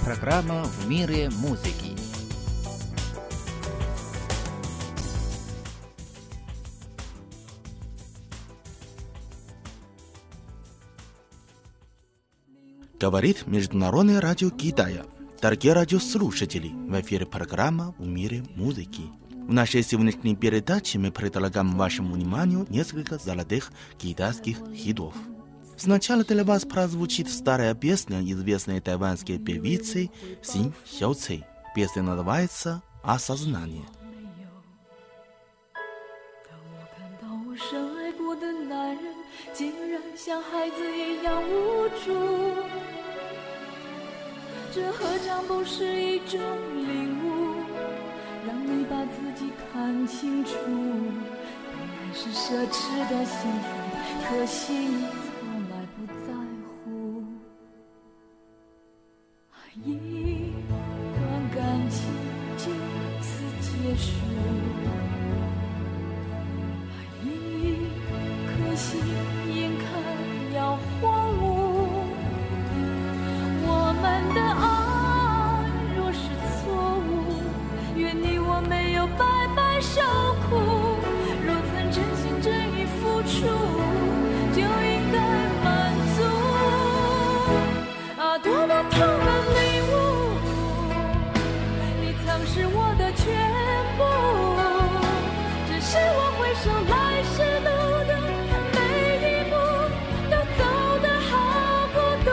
программа «В мире музыки». Говорит Международное радио Китая. Дорогие радиослушатели, в эфире программа «В мире музыки». В нашей сегодняшней передаче мы предлагаем вашему вниманию несколько золотых китайских хитов. Сначала для вас прозвучит старая песня известной тайваньской певицы Син Сяоцэй. Песня называется «Осознание». 这何尝不是一种领悟，让你把自己看清楚。本来是奢侈的幸福，可惜你从来不在乎。一段感情就此结束，一颗心眼看要荒芜。 我们的爱若是错误，愿你我没有白白受苦。若曾真心真意付出，就应该满足。啊，多么痛的领悟！你曾是我的全部，只是我回首来时路的每一步，都走得好孤独。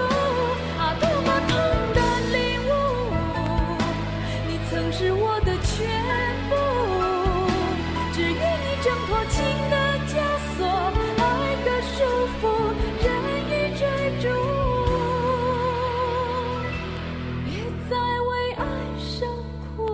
是我的全部，只愿你挣脱情的枷锁，爱的束缚，任意追逐，别再为爱受苦。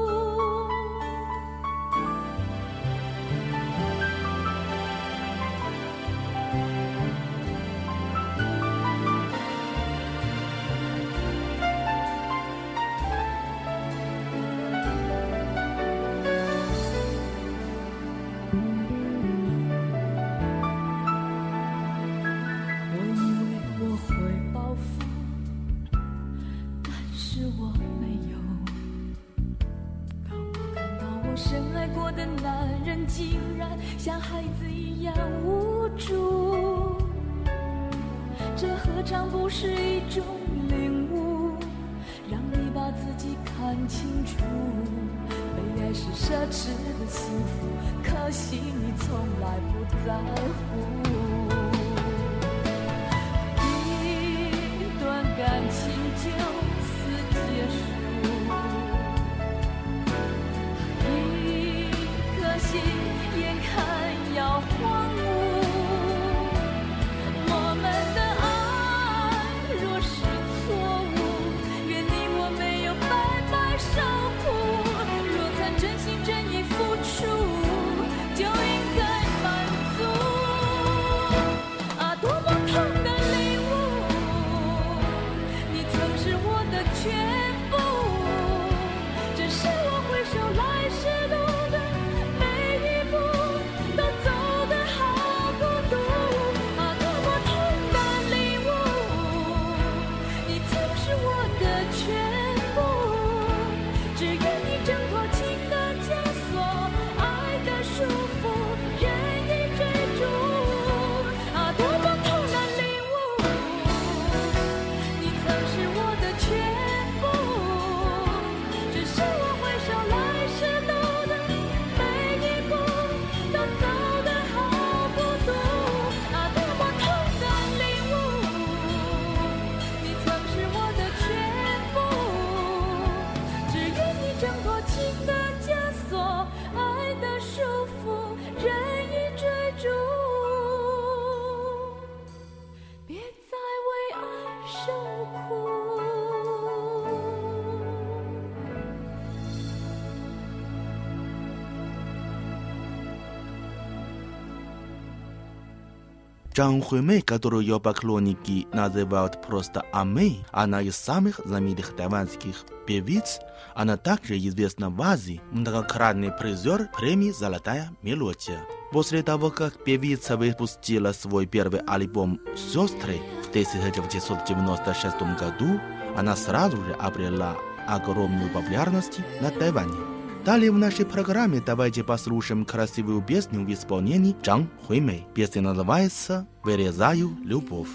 深爱过的男人竟然像孩子一样无助，这何尝不是一种领悟，让你把自己看清楚。被爱是奢侈的幸福，可惜你从来不在乎。一段感情就此结束。 心眼看要荒芜，我们的爱若是错误，愿你我没有白白受苦。若曾真心真意付出，就应该满足。啊，多么痛的领悟！你曾是我的全部，只是我回首来时路。 Чжан Хуймэй, которую ее поклонники называют просто Амэй, она из самых знаменитых тайваньских певиц. Она также известна в Азии, многократный призер премии «Золотая мелодия». После того, как певица выпустила свой первый альбом «Сестры» в 1996 году, она сразу же обрела огромную популярность на Тайване. Далее в нашей программе давайте послушаем красивую песню в исполнении Чжан Хуймэй. Песня называется «Вырезаю любовь».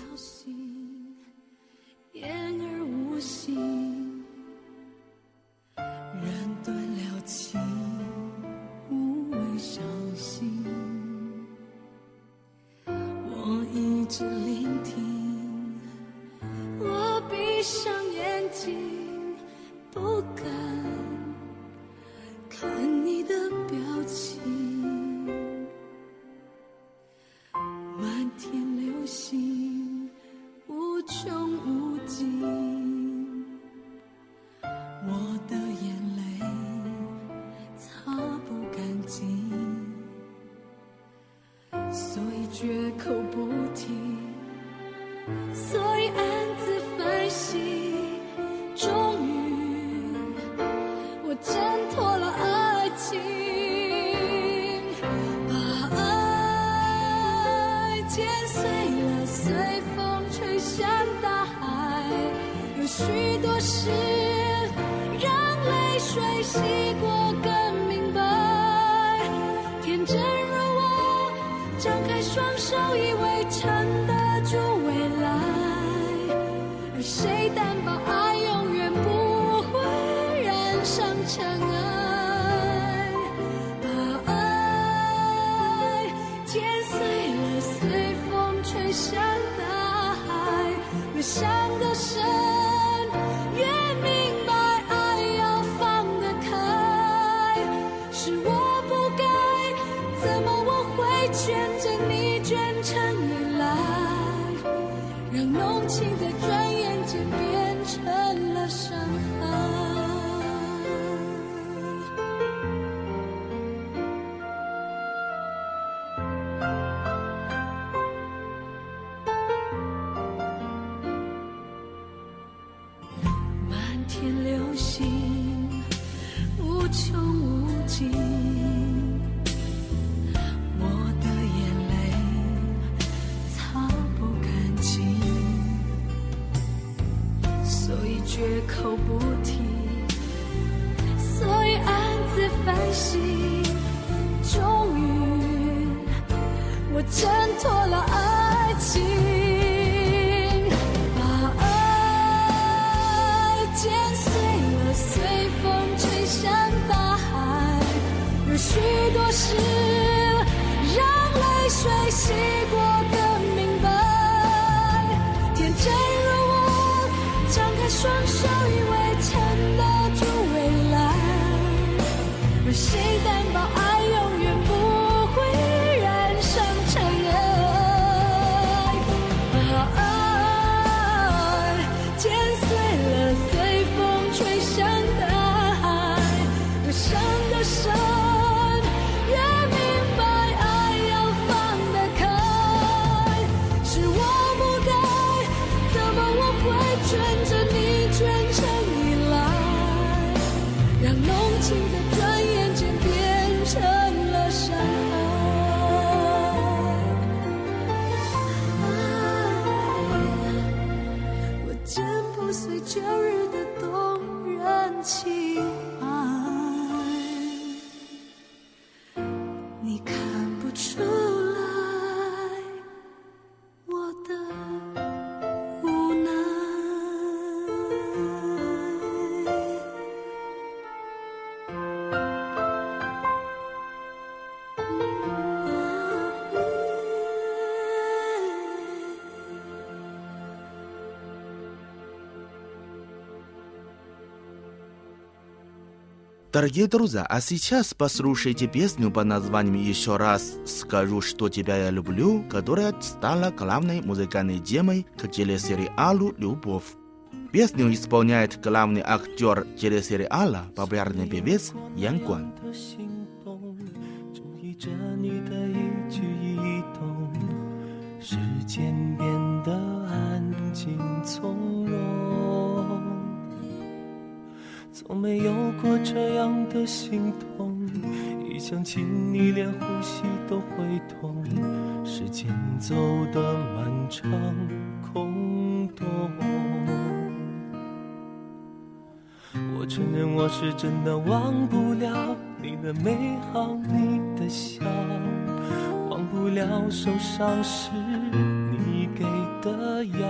许多事让泪水洗过更明白，天真如我张开双手以为撑得住未来，而谁担保爱永远不会染上尘埃，把爱剪碎了随风吹向大海，越想得深越明白爱要放得开，是我不该，怎么我会牵着你眷成依赖，让浓情在转眼间变成了伤害。天流星无穷无尽，我的眼泪擦不干净，所以绝口不提，所以暗自反省，终于我挣脱了爱情，随风吹向大海，有许多事让泪水洗过更明白，天真如我张开双手以为撑得住未来，而谁担保爱永远不会染上尘埃，把爱剪碎了随风吹向大海，越伤得深越明白爱要放得开，是我不该，怎么我会卷着你卷成依赖，让浓情在转眼间变成了伤害，我剪不碎旧日的动人情怀，你看不出来我的无奈。 Дорогие друзья, а сейчас послушайте песню под названием «Еще раз скажу, что тебя я люблю», которая стала главной музыкальной темой к телесериалу «Любовь». Песню исполняет главный актер телесериала, популярный певец Ян Гуан. «从没有过这样的心痛，一想起你连呼吸都会痛，时间走得漫长空洞。 承认我是真的忘不了你的美好，你的笑，忘不了受伤时你给的药。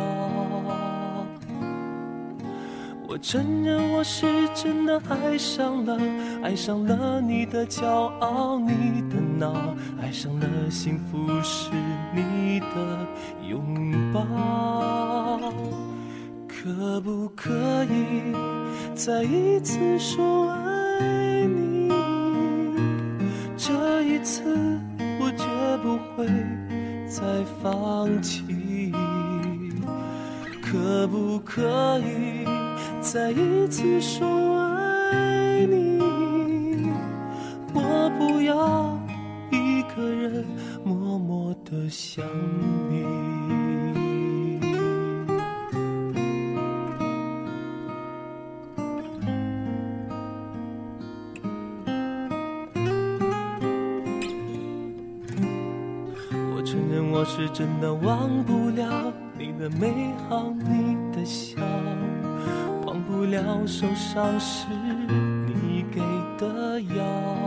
我承认我是真的爱上了你的骄傲，你的闹，爱上了幸福是你的拥抱。可不可以再一次说爱你？这一次我绝不会再放弃。可不可以再一次说爱你？我不要一个人默默地想你。我承认我是真的忘不了你的美好，你的笑，忘不了受伤时你给的药。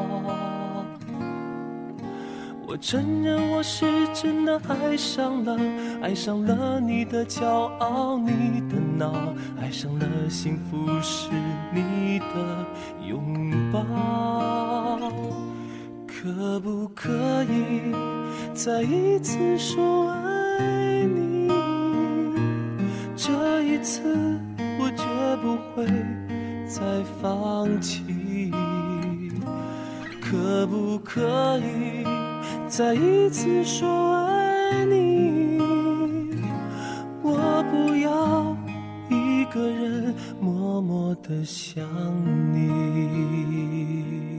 我承认我是真的爱上了你的骄傲，你的闹，爱上了幸福是你的拥抱。可不可以再一次说爱你？这一次我绝不会再放弃。可不可以再一次说爱你？我不要一个人默默地想你。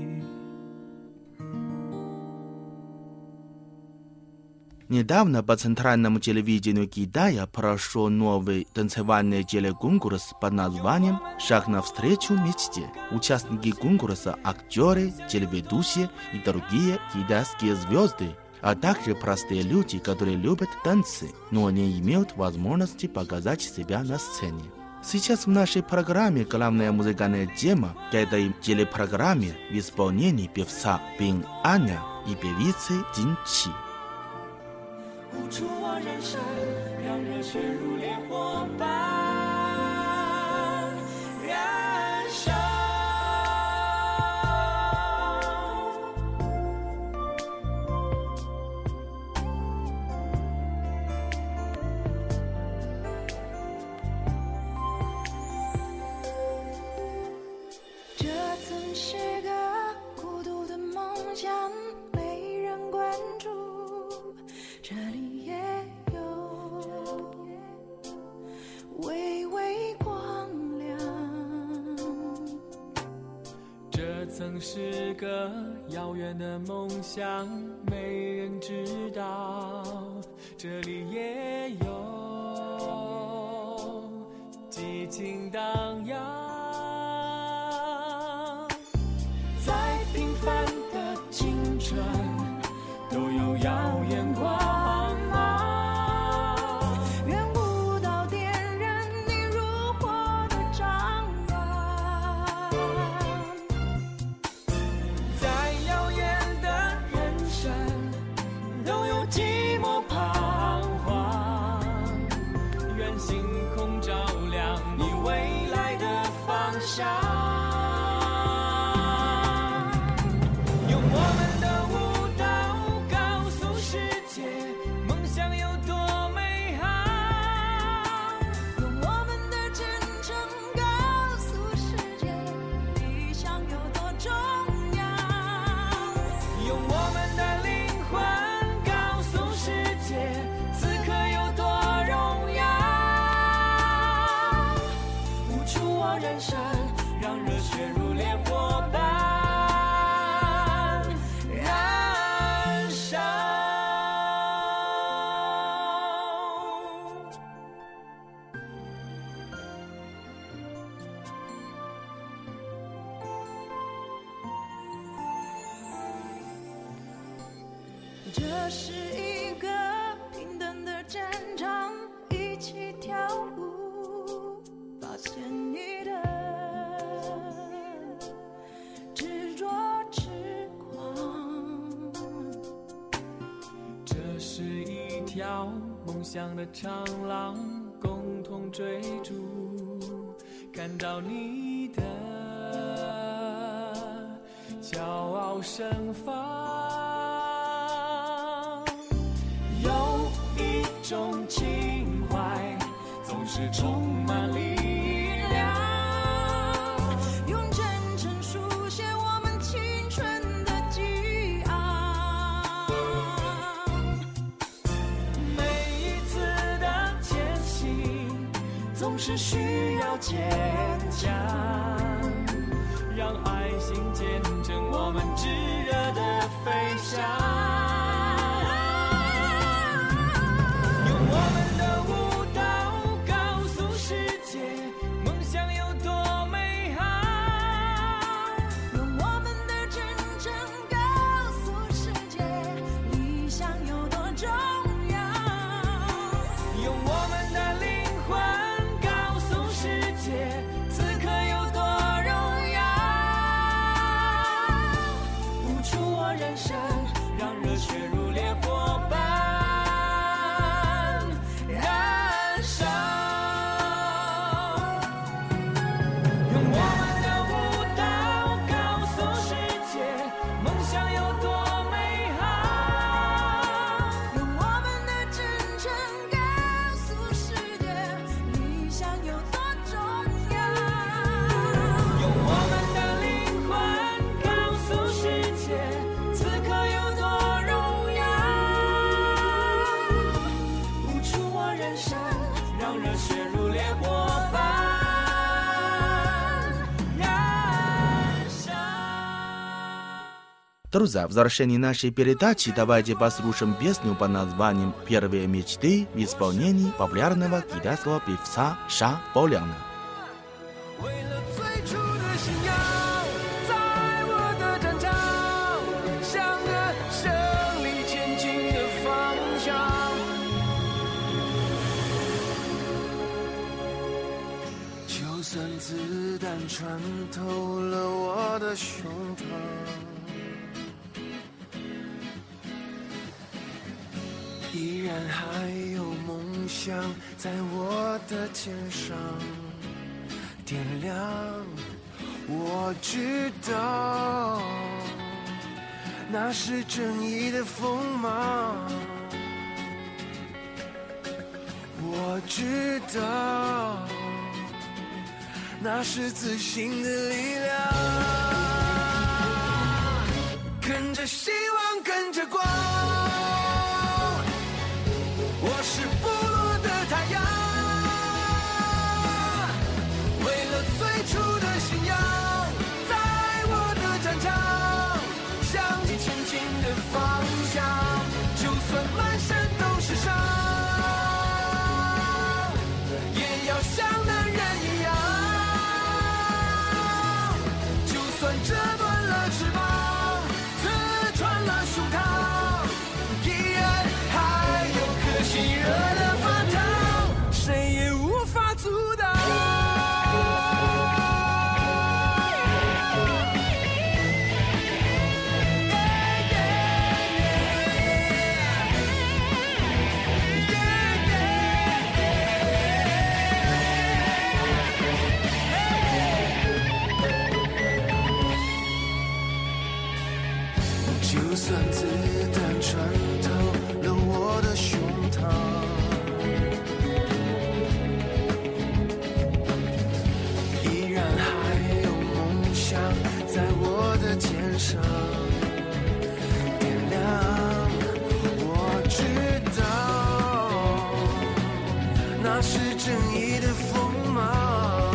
Недавно по центральному телевидению Китая прошел новый танцевальный телеконкурс под названием «Шаг навстречу мечте». Участники конкурса – актеры, телеведущие и другие китайские звезды, а также простые люди, которые любят танцы, но не имеют возможности показать себя на сцене. Сейчас в нашей программе главная музыкальная тема к этой телепрограмме в исполнении певца Бин Аня и певицы Дин Чи. 舞出我人生，让热血如烈火般燃烧。 这曾是个孤独的梦想，没人关注，这里也有微微光亮。 这曾是个遥远的梦想，没人知道，这里也有激情荡漾。再平凡的青春都有耀眼光。 这是一个平等的战场，一起跳舞，发现你的蹈，梦想的长廊，共同追逐，看到你的骄傲盛放。有一种情怀，总是充满力量， 用真诚书写我们青春的激昂。 每一次的前行，总是需要坚强，让爱心见证我们炙热的飞翔。 Друзья, в завершении нашей передачи давайте послушаем песню под названием «Первые мечты» в исполнении популярного китайского певца Ша Поляна. 为了最初的信仰，在我的战场，向着胜利前进的方向。就算子弹穿透了我的胸膛，依然还有梦想在我的肩上点亮。我知道那是正义的锋芒，我知道那是自信的力量。跟着希望，跟着光，我是部落的太阳，为了最初的信仰，在我的战场，向着前进的方向，就算满身都是伤，也要像男人一样，就算折断了翅膀，刺穿了树膛，依然还有颗心热的发烫，谁也无法阻挡。就算子弹穿透了我的胸膛，依然还有梦想在我的肩上点亮。我知道那是正义的锋芒，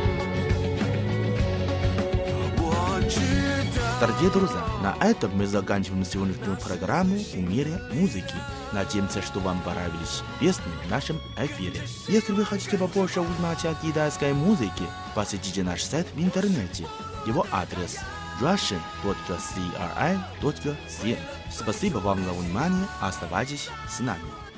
我知道。 Дорогие друзья, на этом мы заканчиваем сегодняшнюю программу «В мире музыки». Надеемся, что вам понравились песни в нашем эфире. Если вы хотите побольше узнать о китайской музыке, посетите наш сайт в интернете. Его адрес russian.cri.cn. Спасибо вам за внимание. Оставайтесь с нами.